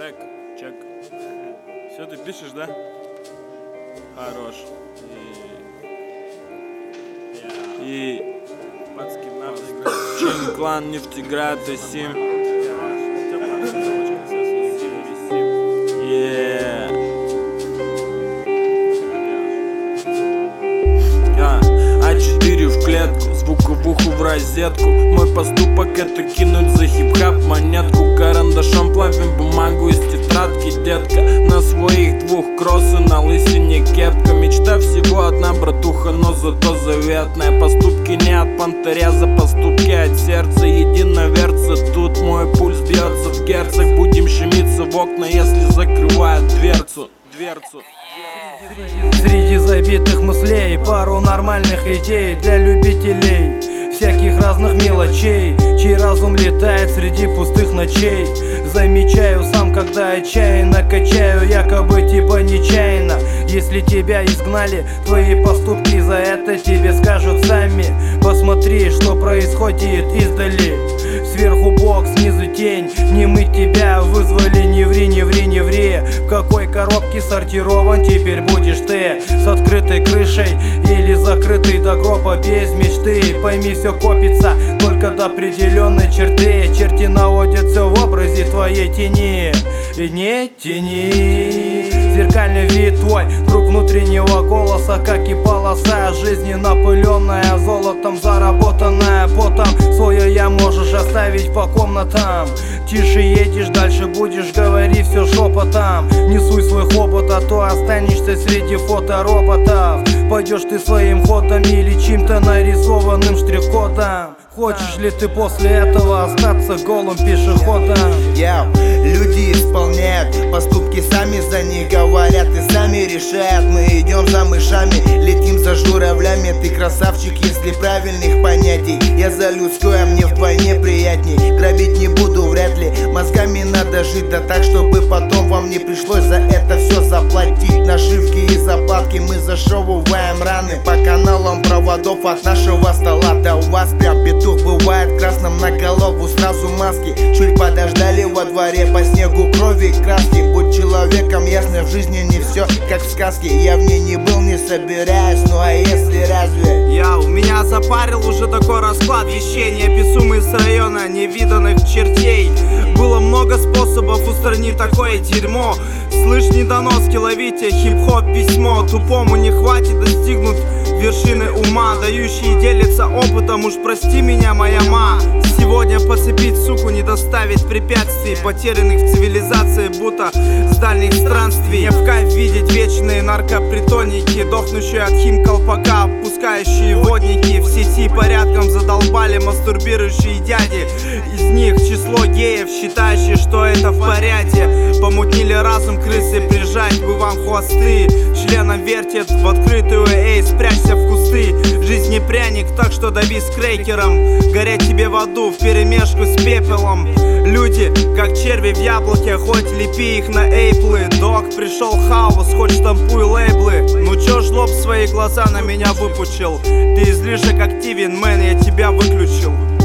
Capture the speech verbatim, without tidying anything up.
Чек, чек. Все, ты пишешь, да? Хорош. И... И... Чин клан Нефтеград и Сим. Yeah. А, А4 в клетку, звуковуху в розетку. Мой поступок это кинуть за хип-хап монетку. Карандашом плавим бумагу из тетрадки, детка. На своих двух кроссы, на лысине кепка. Мечта всего одна, братуха, но зато заветная. Поступки не от пантереза, поступки от сердца. Единоверцы, тут мой пульс бьется в герцог. Будем щемиться в окна, если закрывают дверцу. Дверцу. Среди забитых мыслей пару нормальных идей для любителей всяких разных мелочей, чей разум летает среди пустых ночей. Замечаю сам, когда отчаянно качаю, якобы типа нечаянно. Если тебя изгнали, твои поступки за это тебе скажут сами. Посмотри, что происходит издали. Сверху бок, снизу тень. Не мы тебя вызвали, не ври, не ври, не ври. В какой коробке сортирован теперь будешь ты? С открытой крышей или закрытый до гроба без мечты? Пойми, все копится только до определенной черты. Черти наводятся в образе твоей тени. И не тени. Зеркальный вид твой, друг внутреннего голоса, как и полоса жизни, напыленная золотом, заработанная потом. Свое я можешь оставить по комнатам. Тише едешь, дальше будешь говорить все шепотом. Не суй свой хобот, а то останешься среди фотороботов. Пойдешь ты своим ходом или чьим-то нарисованным штрих-кодом. Хочешь ли ты после этого остаться голым пешеходом? Йоу, люди исполняют поступки, сами за них говорят и сами решают. Мы идем за мышами, летим за журавлями. Ты красавчик, если правильных понятий. Я за людское, мне вдвойне приятней. Грабить не буду вряд ли, мозгами надо жить, да так, чтобы потом вам не пришлось за это все заплатить. Нашивки и заплатки мы зашиваем раны по каналам проводов от нашего стола до у вас прям петух. Бывает красным на голову, сразу маски. Чуть подождали во дворе, по снегу крови и краски. Будь человеком, ясно, в жизни не все как в сказке. Я в ней не был, не собираюсь, ну а если разве? Я у меня запарил уже такой расклад вещей, неописуемый с района невиданных чертей. Было много способов устранить такое дерьмо. Слышь, недоноски, ловите хип-хоп письмо. Тупому не хватит достигнуть вершины ума, дающие делиться опытом, уж прости меня, моя ма. Сегодня подцепить суку, не доставить препятствий, потерянных в цивилизации, будто с дальних странствий. Мне в кайф видеть вечные наркопритонники, дохнущие от хим-колпака, опускающие водники. В сети порядком задолбали мастурбирующие дяди. Из них число геев, считающие, что это в порядке. Помутнили разум крысы, прижать бы вам хвосты. Членом вертят в открытую, эй, спрячься в кусты. Жизнь не пряник, так что дави с крекером. Гореть тебе в аду вперемешку с пепелом. Люди, как черви в яблоке, хоть лепи их на эйплы. Док, пришел хаос, хоть штампуй лейблы. Ну чё ж лоб свои глаза на меня выпучил? Ты излишек активен, мэн, я тебя выключил.